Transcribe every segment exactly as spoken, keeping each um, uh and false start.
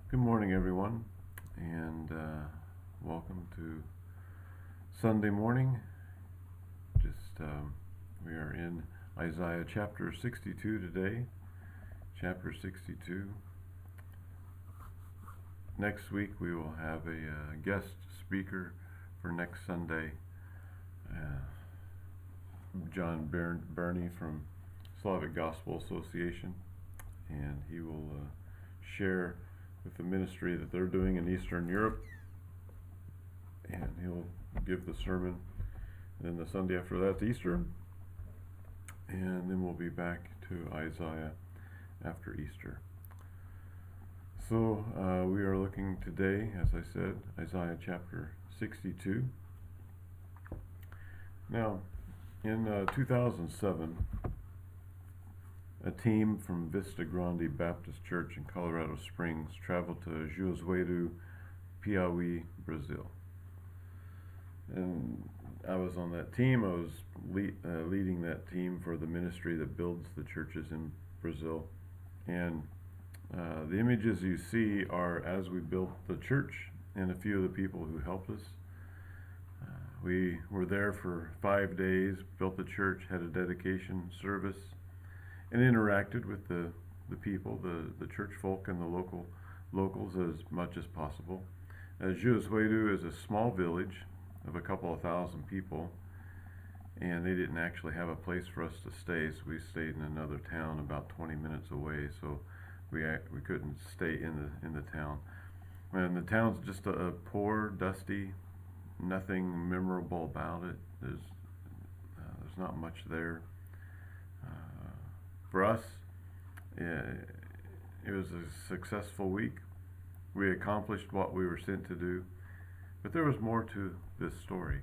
Good morning, everyone, and uh, welcome to Sunday morning. Just um, we are in Isaiah chapter sixty-two today. Chapter sixty-two. Next week we will have a uh, guest speaker for next Sunday, uh, John Bern- Burney from Slavic Gospel Association, and he will uh, share with the ministry that they're doing in Eastern Europe, and he'll give the sermon. And then the Sunday after that's Easter, and then we'll be back to Isaiah after Easter. So uh, we are looking today, as I said, Isaiah chapter sixty-two. Now, in uh, two thousand seven, a team from Vista Grande Baptist Church in Colorado Springs traveled to Juazeiro, Piauí, Brazil. And I was on that team. I was le- uh, leading that team for the ministry that builds the churches in Brazil. And uh, the images you see are as we built the church and a few of the people who helped us. Uh, we were there for five days, built the church, had a dedication service, and interacted with the, the people, the, the church folk and the local locals as much as possible. Uh, Juazeiro is a small village of a couple of thousand people, and they didn't actually have a place for us to stay, so we stayed in another town about twenty minutes away, so we we couldn't stay in the in the town. And the town's just a, a poor, dusty, nothing memorable about it. There's uh, there's not much there. Uh, for us, uh, it was a successful week. We accomplished what we were sent to do, but there was more to this story.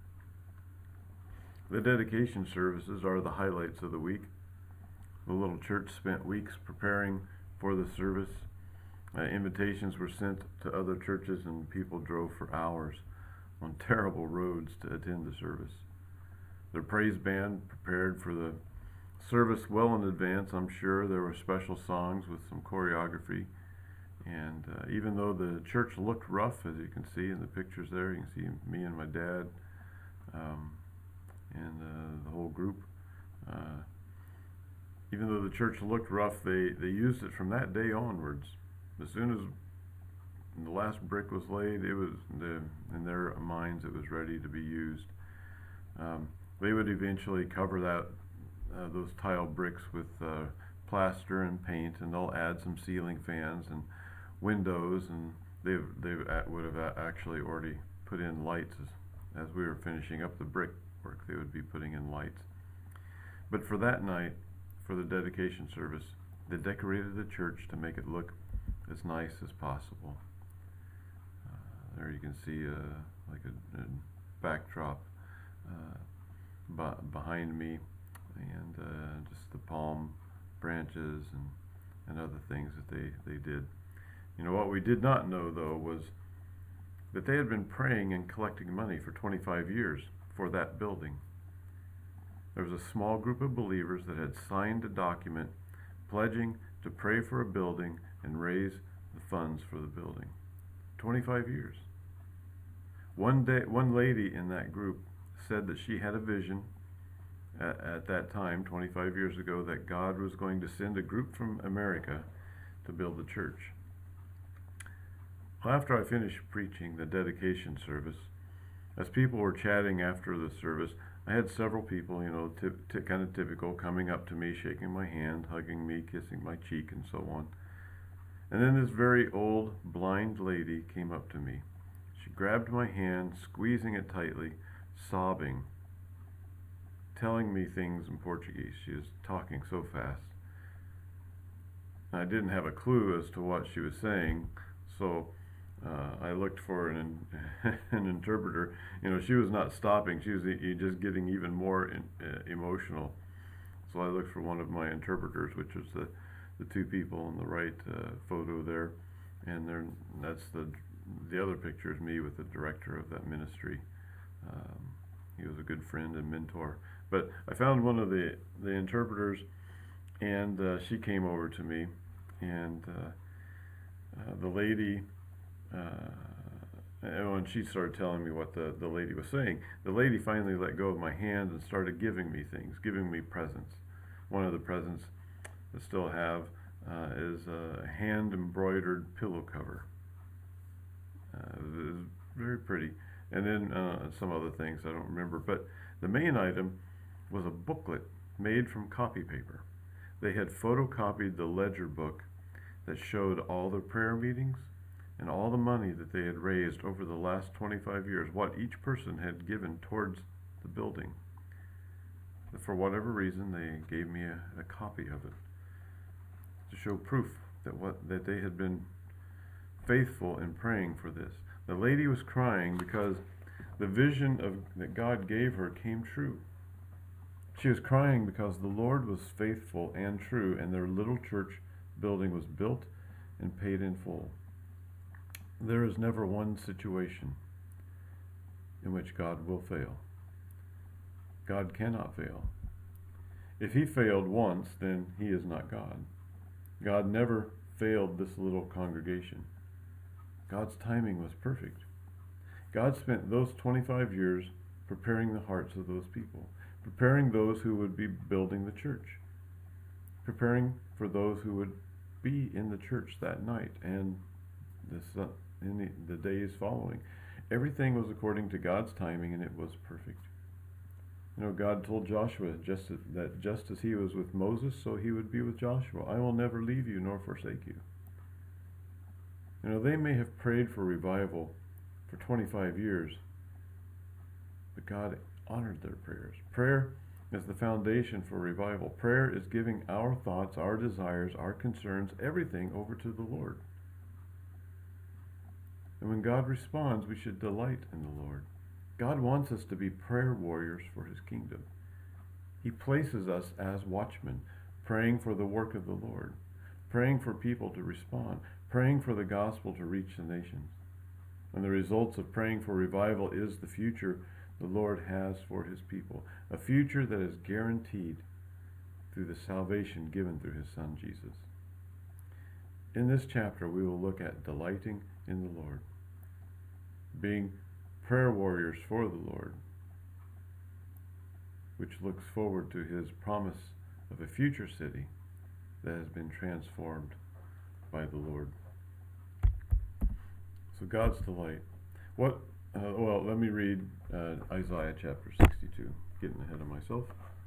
The dedication services are the highlights of the week. The little church spent weeks preparing for the service. Uh, invitations were sent to other churches, and people drove for hours on terrible roads to attend the service. The praise band prepared for the service well in advance. I'm sure there were special songs with some choreography. And uh, even though the church looked rough, as you can see in the pictures there, you can see me and my dad um, and uh, the whole group. Uh, even though the church looked rough, they, they used it from that day onwards. As soon as the last brick was laid, it was the, in their minds it was ready to be used. Um, they would eventually cover that uh, those tile bricks with uh, plaster and paint, and they'll add some ceiling fans and windows, and they they would have actually already put in lights as, as we were finishing up the brick work. They would be putting in lights. But for that night, for the dedication service, they decorated the church to make it look as nice as possible. Uh, there you can see uh, like a, a backdrop uh, b- behind me, and uh, just the palm branches and, and other things that they, they did. You know, what we did not know, though, was that they had been praying and collecting money for twenty-five years for that building. There was a small group of believers that had signed a document pledging to pray for a building and raise the funds for the building. twenty-five years. One day, one lady in that group said that she had a vision at, at that time, twenty-five years ago, that God was going to send a group from America to build the church. Well, after I finished preaching the dedication service, as people were chatting after the service, I had several people, you know, t- t- kind of typical, coming up to me, shaking my hand, hugging me, kissing my cheek, and so on. And then this very old, blind lady came up to me. She grabbed my hand, squeezing it tightly, sobbing, telling me things in Portuguese. She was talking so fast. I didn't have a clue as to what she was saying, so uh, I looked for an an interpreter. You know, she was not stopping. She was e- just getting even more in, uh, emotional. So I looked for one of my interpreters, which was the, the two people on the right uh, photo there, and there that's the the other picture is me with the director of that ministry. Um, he was a good friend and mentor. But I found one of the the interpreters, and uh, she came over to me, and uh, uh, the lady, uh, and when she started telling me what the, the lady was saying, the lady finally let go of my hand and started giving me things, giving me presents. One of the presents I still have uh, is a hand embroidered pillow cover. Uh, it was very pretty. And then uh, some other things I don't remember. But the main item was a booklet made from copy paper. They had photocopied the ledger book that showed all the prayer meetings and all the money that they had raised over the last twenty-five years, what each person had given towards the building. For whatever reason, they gave me a, a copy of it to show proof that what that they had been faithful in praying for this. The lady was crying because the vision of that God gave her came true. She was crying because the Lord was faithful and true, and their little church building was built and paid in full. There is never one situation in which God will fail. God cannot fail. If he failed once, then he is not God. God never failed this little congregation. God's timing was perfect. God spent those twenty-five years preparing the hearts of those people, preparing those who would be building the church, preparing for those who would be in the church that night and this, uh, in the, the days following. Everything was according to God's timing, and it was perfect. You know, God told Joshua just as, that just as he was with Moses, so he would be with Joshua. I will never leave you nor forsake you. You know, they may have prayed for revival for twenty-five years, but God honored their prayers. Prayer is the foundation for revival. Prayer is giving our thoughts, our desires, our concerns, everything over to the Lord. And when God responds, we should delight in the Lord. God wants us to be prayer warriors for his kingdom. He places us as watchmen, praying for the work of the Lord, praying for people to respond, praying for the gospel to reach the nations. And the results of praying for revival is the future the Lord has for his people, a future that is guaranteed through the salvation given through his Son Jesus. In this chapter, we will look at delighting in the Lord, being prayer warriors for the Lord, which looks forward to his promise of a future city that has been transformed by the Lord. So God's delight. What? Uh, well, let me read uh, Isaiah chapter sixty-two. Getting ahead of myself.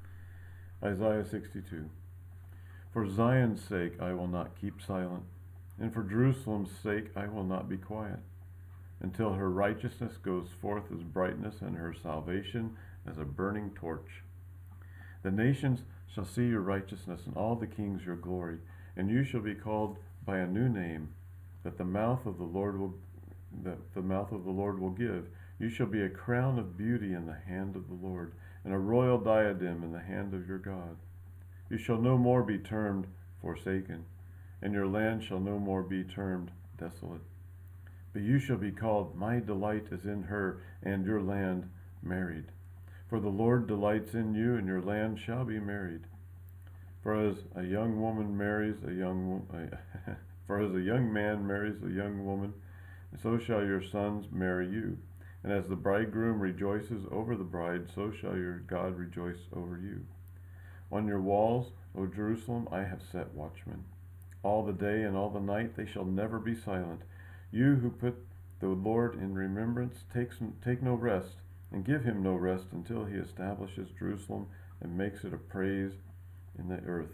Isaiah sixty-two. For Zion's sake I will not keep silent, and for Jerusalem's sake I will not be quiet, until her righteousness goes forth as brightness and her salvation as a burning torch. The nations shall see your righteousness, and all the kings your glory, and you shall be called by a new name that the mouth of the Lord will that the mouth of the Lord will give. You shall be a crown of beauty in the hand of the Lord, and a royal diadem in the hand of your God. You shall no more be termed forsaken, and your land shall no more be termed desolate. But you shall be called, my delight is in her, and your land married. For the Lord delights in you, and your land shall be married. For as a young woman marries a young uh, for as a young man marries a young woman, so shall your sons marry you. And as the bridegroom rejoices over the bride, so shall your God rejoice over you. On your walls, O Jerusalem, I have set watchmen. All the day and all the night they shall never be silent. You who put the Lord in remembrance, take, take no rest, and give him no rest until he establishes Jerusalem and makes it a praise in the earth.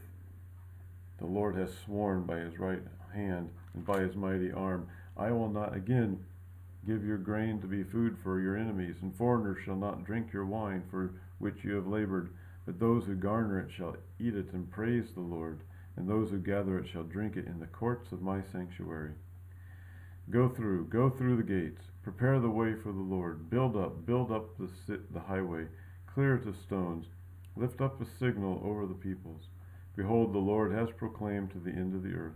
The Lord has sworn by his right hand and by his mighty arm, I will not again give your grain to be food for your enemies, and foreigners shall not drink your wine for which you have labored, but those who garner it shall eat it and praise the Lord, and those who gather it shall drink it in the courts of my sanctuary. Go through, go through the gates, prepare the way for the Lord, build up, build up the, sit, the highway, clear it of stones, lift up a signal over the peoples. Behold, the Lord has proclaimed to the end of the earth.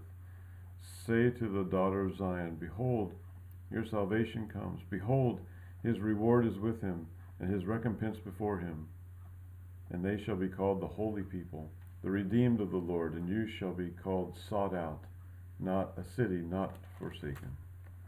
Say to the daughter of Zion, behold, your salvation comes. Behold, his reward is with him, and his recompense before him. And they shall be called the holy people, the redeemed of the Lord, and you shall be called sought out, not a city not forsaken.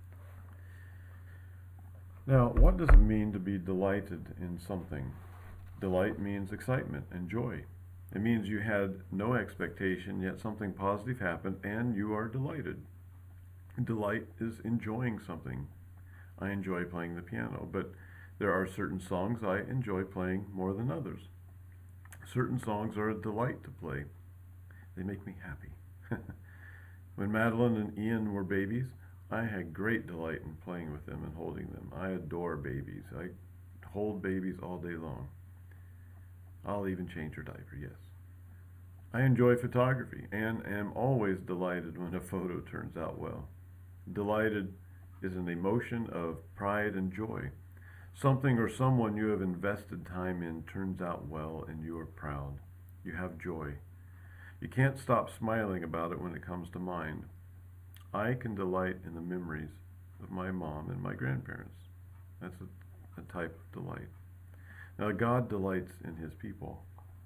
Now, what does it mean to be delighted in something? Delight means excitement and joy. It means you had no expectation, yet something positive happened, and you are delighted. Delight is enjoying something. I enjoy playing the piano, but there are certain songs I enjoy playing more than others. Certain songs are a delight to play. They make me happy. When Madeline and Ian were babies, I had great delight in playing with them and holding them. I adore babies. I hold babies all day long. I'll even change her diaper, yes. I enjoy photography and am always delighted when a photo turns out well. Delighted is an emotion of pride and joy. Something or someone you have invested time in turns out well and you are proud. You have joy. You can't stop smiling about it when it comes to mind. I can delight in the memories of my mom and my grandparents. That's a, a type of delight. Now, God delights in his people.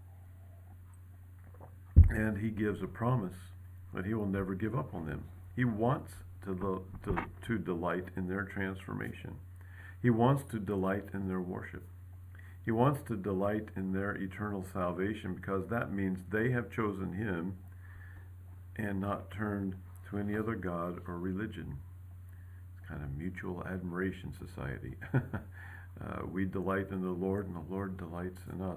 And he gives a promise that he will never give up on them. He wants to, to, to delight in their transformation. He wants to delight in their worship. He wants to delight in their eternal salvation because that means they have chosen him and not turned to any other god or religion. It's kind of mutual admiration society. uh, we delight in the Lord and the Lord delights in us.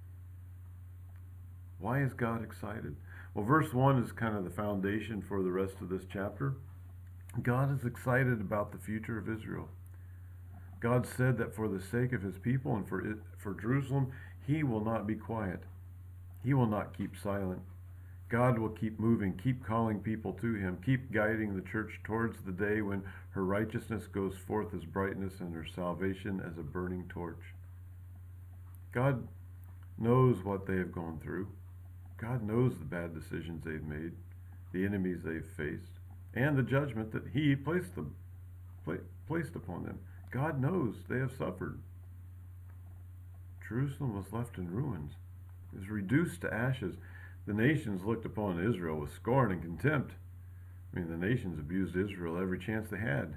Why is God excited? Well, verse one is kind of the foundation for the rest of this chapter. God is excited about the future of Israel. God said that for the sake of his people and for it, for Jerusalem, he will not be quiet. He will not keep silent. God will keep moving, keep calling people to him, keep guiding the church towards the day when her righteousness goes forth as brightness and her salvation as a burning torch. God knows what they have gone through. God knows the bad decisions they've made, the enemies they've faced, and the judgment that he placed them, placed upon them. God knows they have suffered. Jerusalem was left in ruins. It was reduced to ashes. The nations looked upon Israel with scorn and contempt. I mean, the nations abused Israel every chance they had.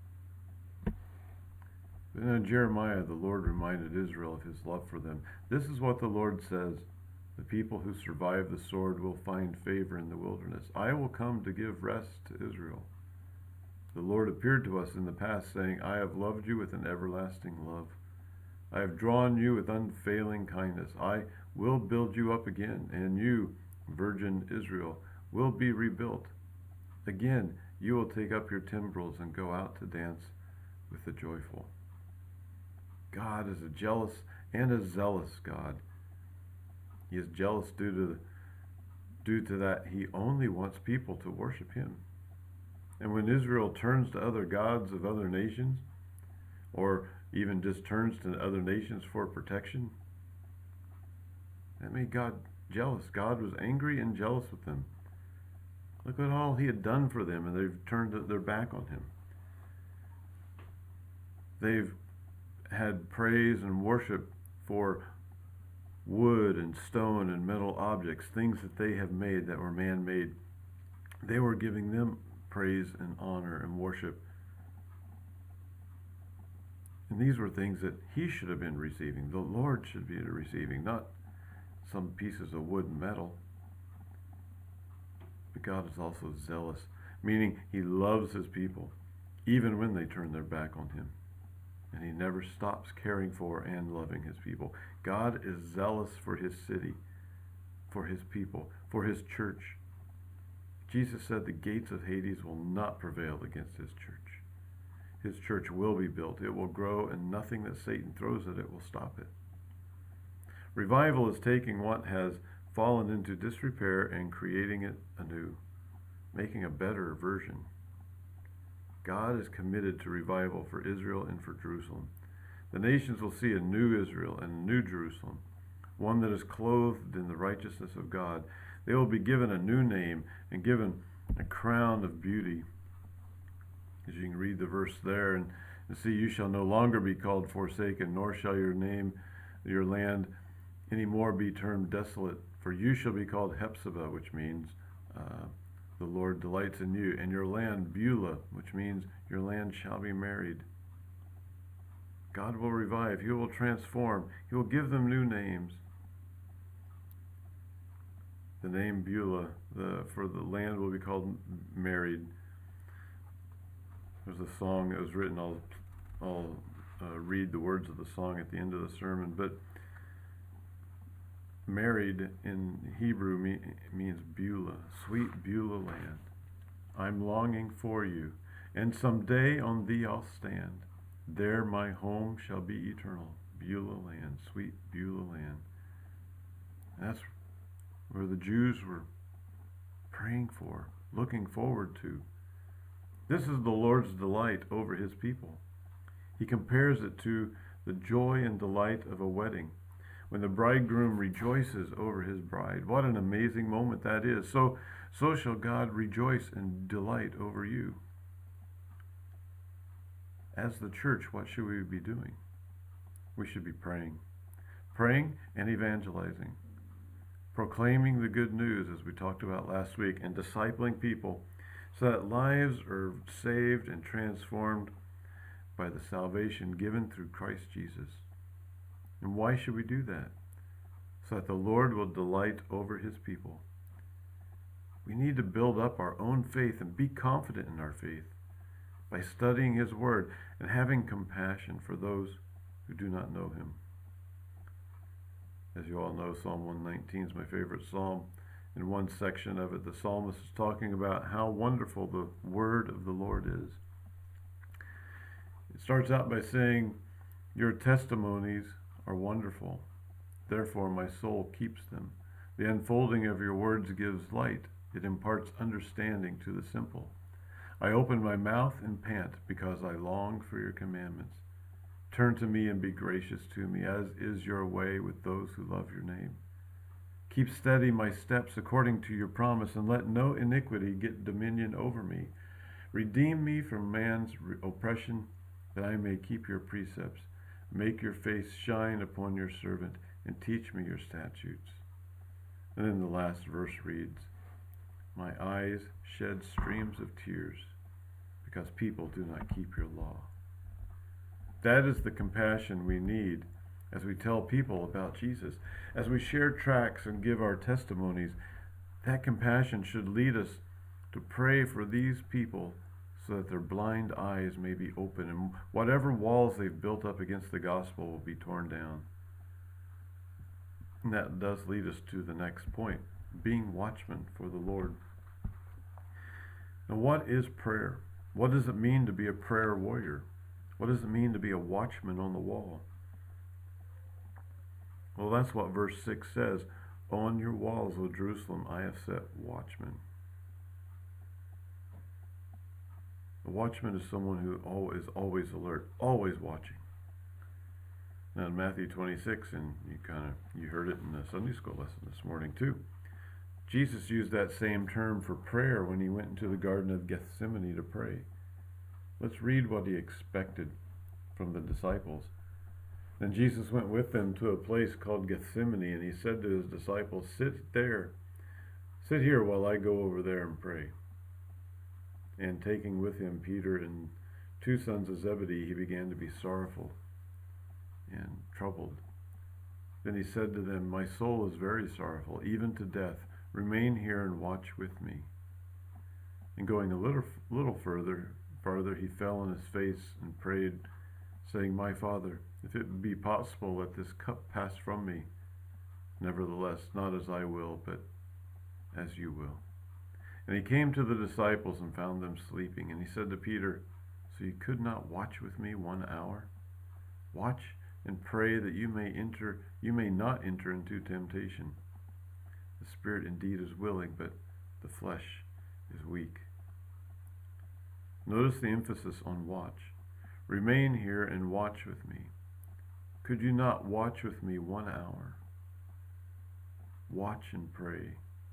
But in Jeremiah, the Lord reminded Israel of his love for them. This is what the Lord says: the people who survive the sword will find favor in the wilderness. I will come to give rest to Israel. The Lord appeared to us in the past, saying, I have loved you with an everlasting love. I have drawn you with unfailing kindness. I will build you up again, and you, virgin Israel, will be rebuilt. Again, you will take up your timbrels and go out to dance with the joyful. God is a jealous and a zealous God. He is jealous due to, due to that he only wants people to worship him. And when Israel turns to other gods of other nations, or even just turns to other nations for protection, that made God jealous. God was angry and jealous with them. Look at all he had done for them, and they've turned their back on him. They've had praise and worship for wood and stone and metal objects, things that they have made that were man-made. They were giving them praise and honor and worship. And these were things that he should have been receiving. The Lord should be receiving, not some pieces of wood and metal. But God is also zealous, meaning he loves his people, even when they turn their back on him. And he never stops caring for and loving his people. God is zealous for his city, for his people, for his church. Jesus said the gates of Hades will not prevail against his church. His church will be built. It will grow, and nothing that Satan throws at it will stop it. Revival is taking what has fallen into disrepair and creating it anew, making a better version. God is committed to revival for Israel and for Jerusalem. The nations will see a new Israel and a new Jerusalem, one that is clothed in the righteousness of God. They will be given a new name and given a crown of beauty. As you can read the verse there and, and see, you shall no longer be called forsaken, nor shall your name, your land, any more be termed desolate. For you shall be called Hephzibah, which means uh, the Lord delights in you, and your land, Beulah, which means your land shall be married. God will revive. He will transform. He will give them new names. The name Beulah, the, for the land will be called married. There's a song that was written. I'll, I'll uh, read the words of the song at the end of the sermon. But married in Hebrew me, means Beulah, sweet Beulah land. I'm longing for you, and someday on thee I'll stand. There my home shall be eternal. Beulah land, sweet Beulah land. That's where the Jews were praying for, looking forward to. This is the Lord's delight over his people. He compares it to the joy and delight of a wedding, when the bridegroom rejoices over his bride. What an amazing moment that is. So, so shall God rejoice and delight over you. As the church, what should we be doing? We should be praying. Praying and evangelizing. Proclaiming the good news, as we talked about last week, and discipling people so that lives are saved and transformed by the salvation given through Christ Jesus. And why should we do that? So that the Lord will delight over his people. We need to build up our own faith and be confident in our faith by studying his word and having compassion for those who do not know him. As you all know, Psalm one nineteen is my favorite psalm. In one section of it, the psalmist is talking about how wonderful the word of the Lord is. It starts out by saying, your testimonies are wonderful. Therefore my soul keeps them. The unfolding of your words gives light. It imparts understanding to the simple. I open my mouth and pant because I long for your commandments. Turn to me and be gracious to me, as is your way with those who love your name. Keep steady my steps according to your promise, and let no iniquity get dominion over me. Redeem me from man's oppression, that I may keep your precepts. Make your face shine upon your servant, and teach me your statutes. And then the last verse reads, my eyes shed streams of tears, because people do not keep your law. That is the compassion we need as we tell people about Jesus. As we share tracts and give our testimonies, that compassion should lead us to pray for these people so that their blind eyes may be open and whatever walls they've built up against the gospel will be torn down. And that does lead us to the next point, being watchmen for the Lord. Now, what is prayer? What does it mean to be a prayer warrior? What does it mean to be a watchman on the wall? Well, that's what verse six says. On your walls, O Jerusalem, I have set watchmen. A watchman is someone who is always alert, always watching. Now in Matthew twenty-six, and you kind of you heard it in the Sunday school lesson this morning too, Jesus used that same term for prayer when he went into the Garden of Gethsemane to pray. Let's read what he expected from the disciples. Then Jesus went with them to a place called Gethsemane, and he said to his disciples, sit there, sit here while I go over there and pray. And taking with him Peter and two sons of Zebedee, he began to be sorrowful and troubled. Then he said to them, my soul is very sorrowful, even to death. Remain here and watch with me. And going a little, little further, farther, he fell on his face and prayed, saying, my Father, if it be possible, let this cup pass from me. Nevertheless, not as I will, but as you will. And he came to the disciples and found them sleeping. And he said to Peter, so you could not watch with me one hour? Watch and pray that you may enter, you may not enter into temptation. The spirit indeed is willing, but the flesh is weak. Notice the emphasis on watch. Remain here and watch with me. Could you not watch with me one hour? Watch and pray.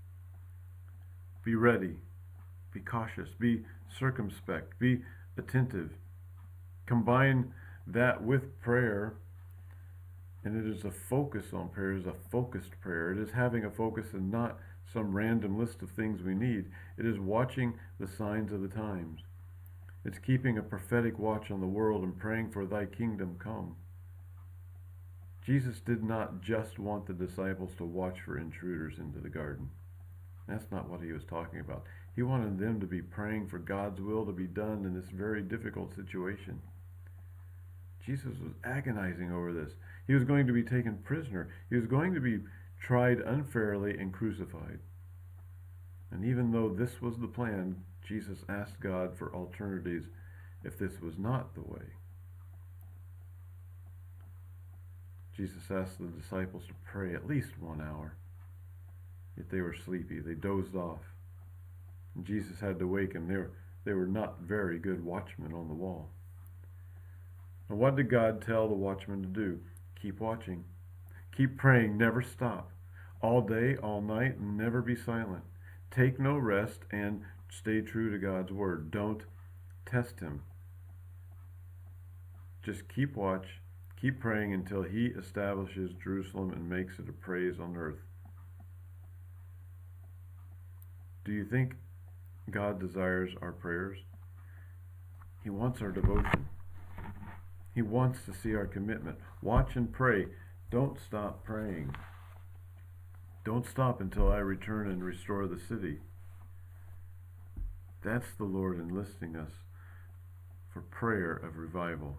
Be ready. Be cautious. Be circumspect. Be attentive. Combine that with prayer, and it is a focus on prayer. It is a focused prayer. It is having a focus and not some random list of things we need. It is watching the signs of the times. It's keeping a prophetic watch on the world and praying for thy kingdom come. Jesus did not just want the disciples to watch for intruders into the garden. That's not what he was talking about. He wanted them to be praying for God's will to be done in this very difficult situation. Jesus was agonizing over this. He was going to be taken prisoner. He was going to be tried unfairly and crucified. And even though this was the plan, Jesus asked God for alternatives if this was not the way. Jesus asked the disciples to pray at least one hour. Yet they were sleepy. They dozed off. And Jesus had to wake them. They were, they were not very good watchmen on the wall. And what did God tell the watchmen to do? Keep watching. Keep praying. Never stop. All day, all night, and never be silent. Take no rest and stay true to God's word. Don't test him. Just keep watch. Keep praying until he establishes Jerusalem and makes it a praise on earth. Do you think God desires our prayers? He wants our devotion. He wants to see our commitment. Watch and pray. Don't stop praying. Don't stop until I return and restore the city. That's the Lord enlisting us for prayer of revival.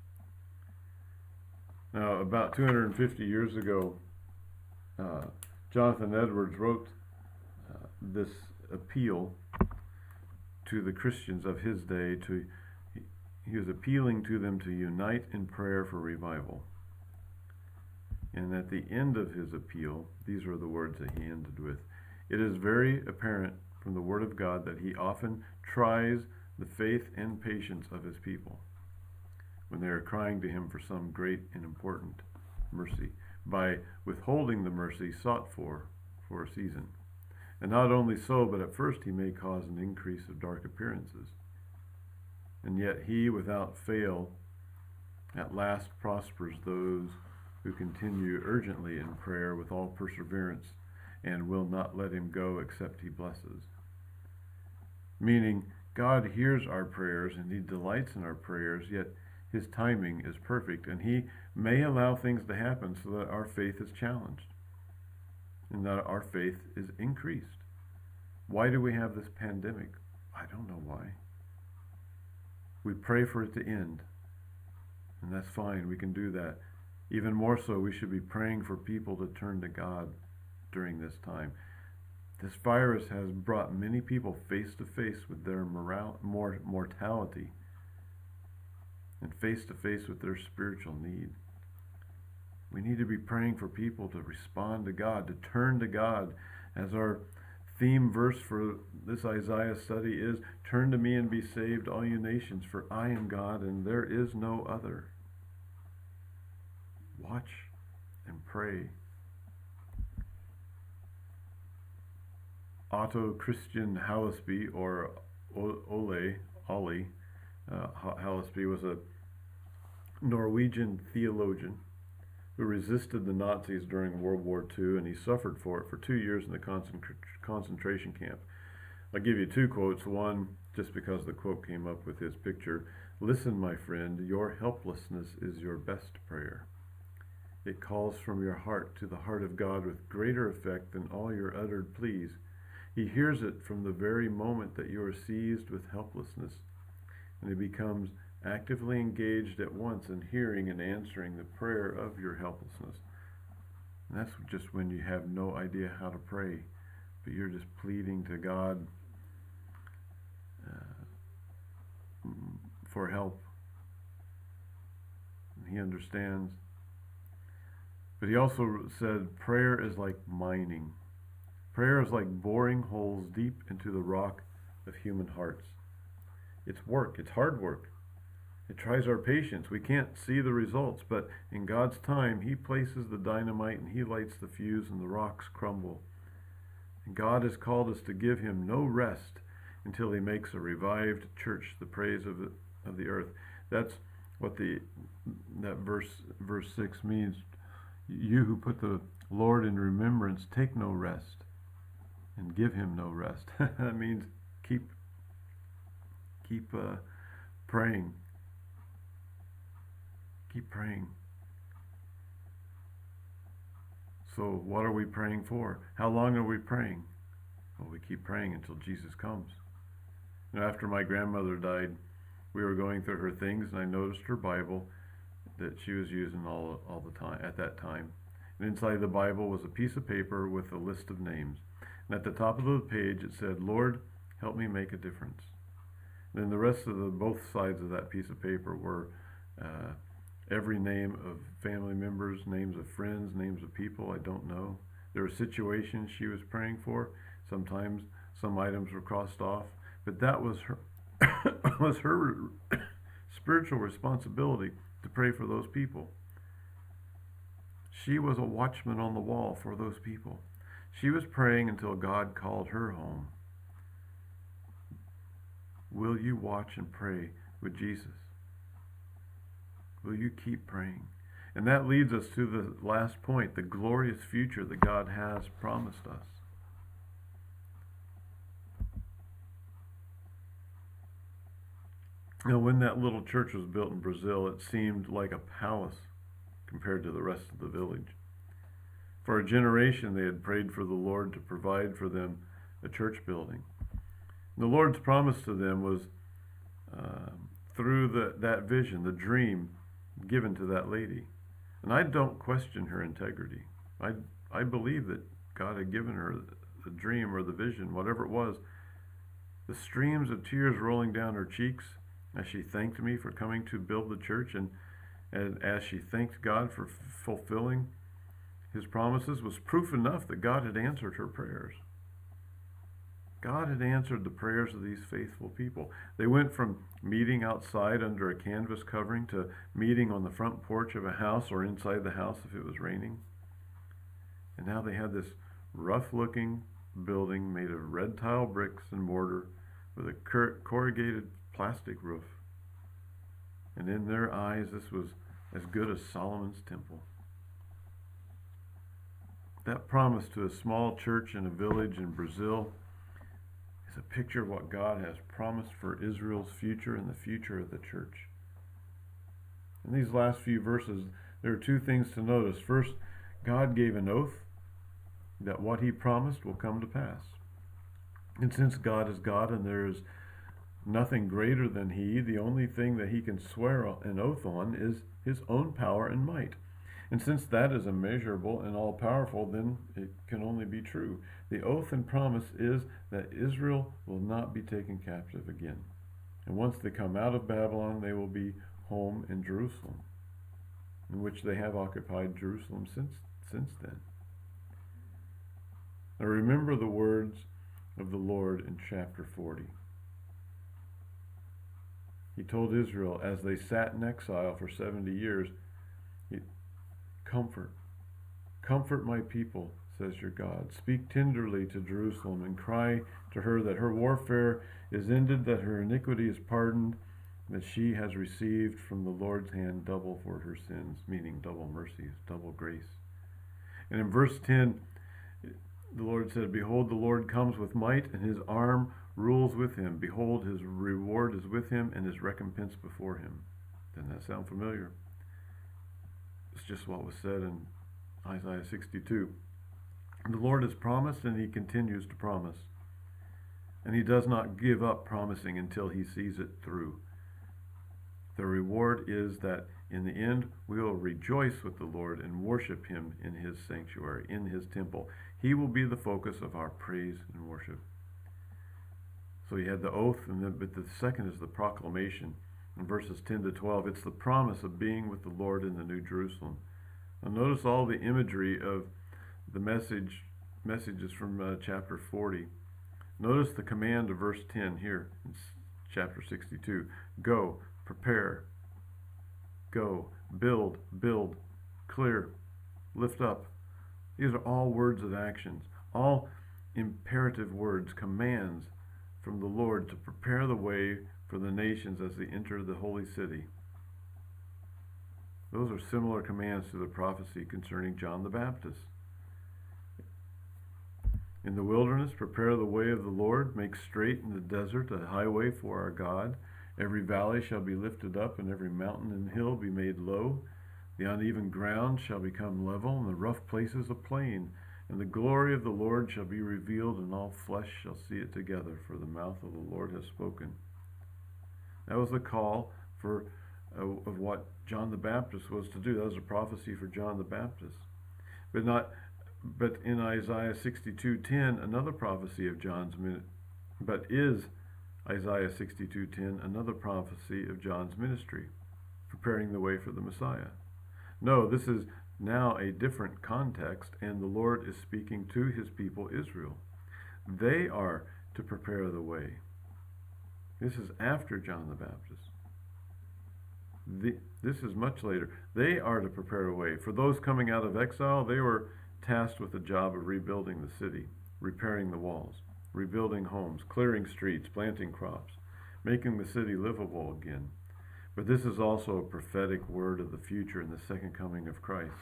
Now, about two hundred fifty years ago, uh, Jonathan Edwards wrote uh, this appeal to the Christians of his day. To he, he was appealing to them to unite in prayer for revival. And at the end of his appeal, these are the words that he ended with. It is very apparent from the Word of God that he often tries the faith and patience of his people when they are crying to him for some great and important mercy, by withholding the mercy sought for for a season. And not only so, but at first he may cause an increase of dark appearances. And yet he, without fail, at last prospers those who continue urgently in prayer with all perseverance, and will not let him go except he blesses. Meaning, God hears our prayers and he delights in our prayers, yet his timing is perfect, and he may allow things to happen so that our faith is challenged and that our faith is increased. Why do we have this pandemic? I don't know why. We pray for it to end, and that's fine. We can do that. Even more so, we should be praying for people to turn to God during this time. This virus has brought many people face to face with their moral, mor- mortality and face to face with their spiritual need. We need to be praying for people to respond to God, to turn to God. As our theme verse for this Isaiah study is, "Turn to me and be saved, all you nations, for I am God and there is no other." Watch and pray. Otto Christian Hallesby, or Ole, Ollie uh, Hallesby, was a Norwegian theologian who resisted the Nazis during World War Two, and he suffered for it for two years in the concentra- concentration camp. I'll give you two quotes. One, just because the quote came up with his picture: "Listen, my friend, your helplessness is your best prayer. It calls from your heart to the heart of God with greater effect than all your uttered pleas. He hears it from the very moment that you are seized with helplessness, and he becomes actively engaged at once in hearing and answering the prayer of your helplessness." And that's just when you have no idea how to pray, but you're just pleading to God uh, for help. And he understands. But he also said, prayer is like mining. Prayer is like boring holes deep into the rock of human hearts. It's work. It's hard work. It tries our patience. We can't see the results, but in God's time, he places the dynamite and he lights the fuse and the rocks crumble. And God has called us to give him no rest until he makes a revived church the praise of the, of the earth. That's what the that verse verse six means. You who put the Lord in remembrance, take no rest. and give him no rest. That means keep keep uh, praying. Keep praying. So what are we praying for? How long are we praying? Well, we keep praying until Jesus comes. You know, after my grandmother died, we were going through her things, and I noticed her Bible that she was using all all the time at that time. And inside the Bible was a piece of paper with a list of names. And at the top of the page it said, "Lord, help me make a difference." And then the rest of the both sides of that piece of paper were uh, every name of family members, names of friends, names of people I don't know. There were situations she was praying for. Sometimes some items were crossed off, but that was her was her spiritual responsibility to pray for those people. She was a watchman on the wall for those people. She was praying until God called her home. Will you watch and pray with Jesus? Will you keep praying? And that leads us to the last point, the glorious future that God has promised us. You know, when that little church was built in Brazil, it seemed like a palace compared to the rest of the village. For a generation, they had prayed for the Lord to provide for them a church building. And the Lord's promise to them was uh, through the, that vision, the dream given to that lady. And I don't question her integrity. I, I believe that God had given her the dream or the vision, whatever it was. The streams of tears rolling down her cheeks as she thanked me for coming to build the church, and, and as she thanked God for f- fulfilling his promises, was proof enough that God had answered her prayers. God had answered the prayers of these faithful people. They went from meeting outside under a canvas covering to meeting on the front porch of a house or inside the house if it was raining. And now they had this rough-looking building made of red tile bricks and mortar with a cor- corrugated plastic roof. And in their eyes, this was as good as Solomon's temple. That promise to a small church in a village in Brazil is a picture of what God has promised for Israel's future and the future of the church. In these last few verses, there are two things to notice. First, God gave an oath that what he promised will come to pass. And since God is God and there is nothing greater than he, the only thing that he can swear an oath on is his own power and might. And since that is immeasurable and all-powerful, then it can only be true. The oath and promise is that Israel will not be taken captive again. And once they come out of Babylon, they will be home in Jerusalem, in which they have occupied Jerusalem since, since then. Now remember the words of the Lord in chapter forty. He told Israel, as they sat in exile for seventy years, Comfort, comfort my people, says your God. Speak tenderly to Jerusalem and cry to her that her warfare is ended, that her iniquity is pardoned, that she has received from the Lord's hand double for her sins, meaning double mercies, double grace. And in verse ten, the Lord said, Behold, the Lord comes with might, and his arm rules with him. Behold, his reward is with him, and his recompense before him. Doesn't that sound familiar? It's just what was said in Isaiah sixty-two. The Lord has promised, and he continues to promise. And he does not give up promising until he sees it through. The reward is that in the end we will rejoice with the Lord and worship him in his sanctuary, in his temple. He will be the focus of our praise and worship. So he had the oath, and then, but the second is the proclamation. In verses ten to twelve, it's the promise of being with the Lord in the New Jerusalem. Now notice all the imagery of the message messages from uh, chapter forty. Notice the command of verse ten here in chapter sixty-two. Go, prepare, go, build, build, clear, lift up. These are all words of actions, all imperative words, commands from the Lord to prepare the way for the nations as they enter the holy city. Those are similar commands to the prophecy concerning John the Baptist. In the wilderness, prepare the way of the Lord. Make straight in the desert a highway for our God. Every valley shall be lifted up, and every mountain and hill be made low. The uneven ground shall become level, and the rough places a plain. And the glory of the Lord shall be revealed, and all flesh shall see it together, for the mouth of the Lord has spoken. That was the call for uh, of what John the Baptist was to do. That was a prophecy for John the Baptist. But not, but in Isaiah sixty-two ten, another prophecy of John's min- but is Isaiah sixty-two ten another prophecy of John's ministry, preparing the way for the Messiah. No, this is now a different context, and the Lord is speaking to his people Israel. They are to prepare the way. This is after John the Baptist. The, this is much later. They are to prepare a way. For those coming out of exile, they were tasked with the job of rebuilding the city, repairing the walls, rebuilding homes, clearing streets, planting crops, making the city livable again. But this is also a prophetic word of the future in the second coming of Christ.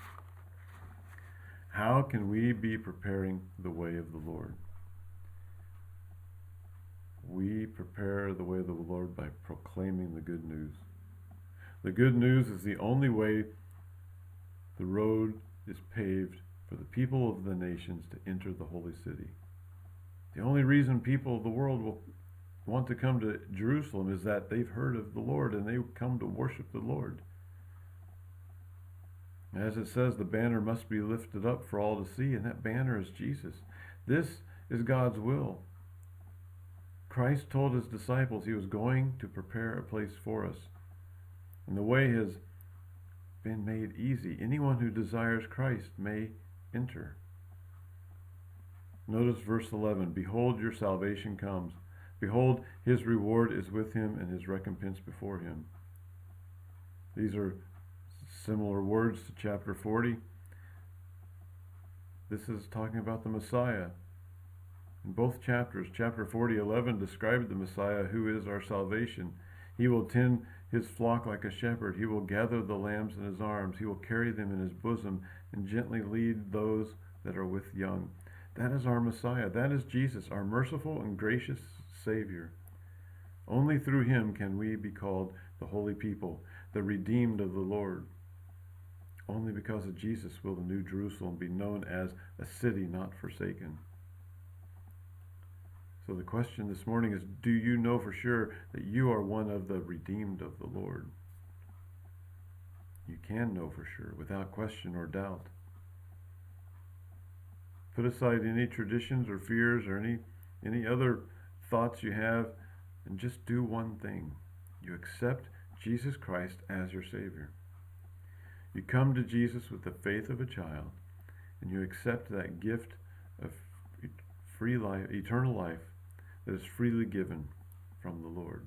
How can we be preparing the way of the Lord? We prepare the way of the Lord by proclaiming the good news. The good news is the only way the road is paved for the people of the nations to enter the holy city. The only reason people of the world will want to come to Jerusalem is that they've heard of the Lord and they come to worship the Lord. As it says, the banner must be lifted up for all to see, and that banner is Jesus. This is God's will. Christ told his disciples he was going to prepare a place for us. And the way has been made easy. Anyone who desires Christ may enter. Notice verse eleven. Behold, your salvation comes. Behold, his reward is with him and his recompense before him. These are similar words to chapter forty. This is talking about the Messiah. In both chapters, chapter forty, eleven described the Messiah who is our salvation. He will tend his flock like a shepherd. He will gather the lambs in his arms. He will carry them in his bosom and gently lead those that are with young. That is our Messiah. That is Jesus, our merciful and gracious Savior. Only through him can we be called the holy people, the redeemed of the Lord. Only because of Jesus will the New Jerusalem be known as a city not forsaken. So the question this morning is, do you know for sure that you are one of the redeemed of the Lord? You can know for sure, without question or doubt. Put aside any traditions or fears or any, any other thoughts you have, and just do one thing. You accept Jesus Christ as your Savior. You come to Jesus with the faith of a child, and you accept that gift of free life, eternal life, that is freely given from the Lord.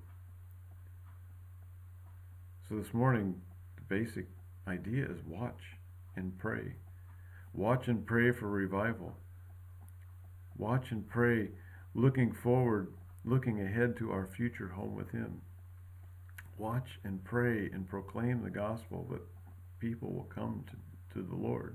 So this morning, the basic idea is watch and pray. Watch and pray for revival. Watch and pray, looking forward, looking ahead to our future home with him. Watch and pray and proclaim the gospel that people will come to, to the Lord.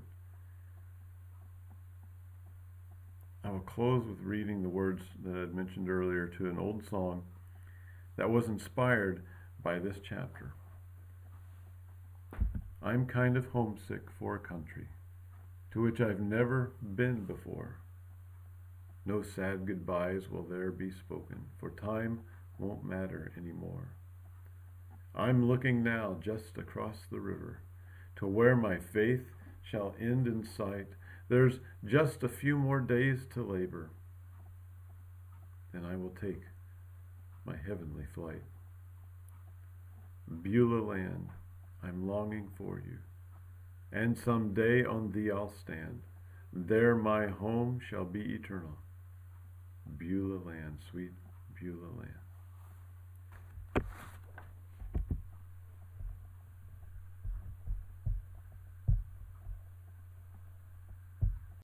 I will close with reading the words that I had mentioned earlier to an old song that was inspired by this chapter. I'm kind of homesick for a country to which I've never been before. No sad goodbyes will there be spoken, for time won't matter anymore. I'm looking now just across the river to where my faith shall end in sight. There's just a few more days to labor, then I will take my heavenly flight. Beulah land, I'm longing for you, and some day on thee I'll stand. There my home shall be eternal. Beulah land, sweet Beulah